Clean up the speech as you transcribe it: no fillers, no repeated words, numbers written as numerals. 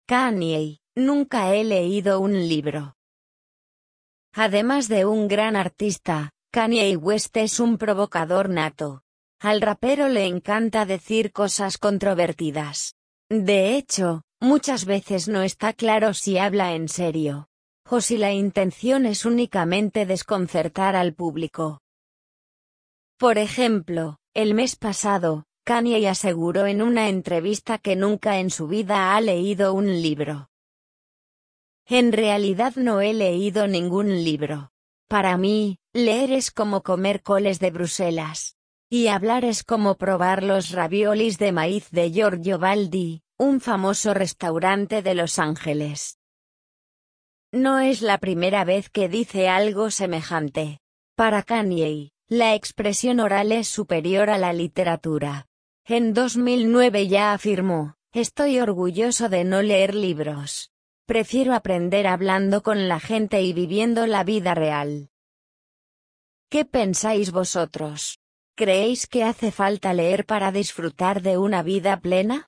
Kanye, nunca he leído un libro. Además de un gran artista, Kanye West es un provocador nato. Al rapero le encanta decir cosas controvertidas. De hecho, muchas veces no está claro si habla en serio, o si la intención es únicamente desconcertar al público. Por ejemplo, el mes pasado, Kanye aseguró en una entrevista que nunca en su vida ha leído un libro. En realidad no he leído ningún libro. Para mí, leer es como comer coles de Bruselas. Y hablar es como probar los raviolis de maíz de Giorgio Baldi, un famoso restaurante de Los Ángeles. No es la primera vez que dice algo semejante. Para Kanye, la expresión oral es superior a la literatura. En 2009 ya afirmó: "Estoy orgulloso de no leer libros. Prefiero aprender hablando con la gente y viviendo la vida real". ¿Qué pensáis vosotros? ¿Creéis que hace falta leer para disfrutar de una vida plena?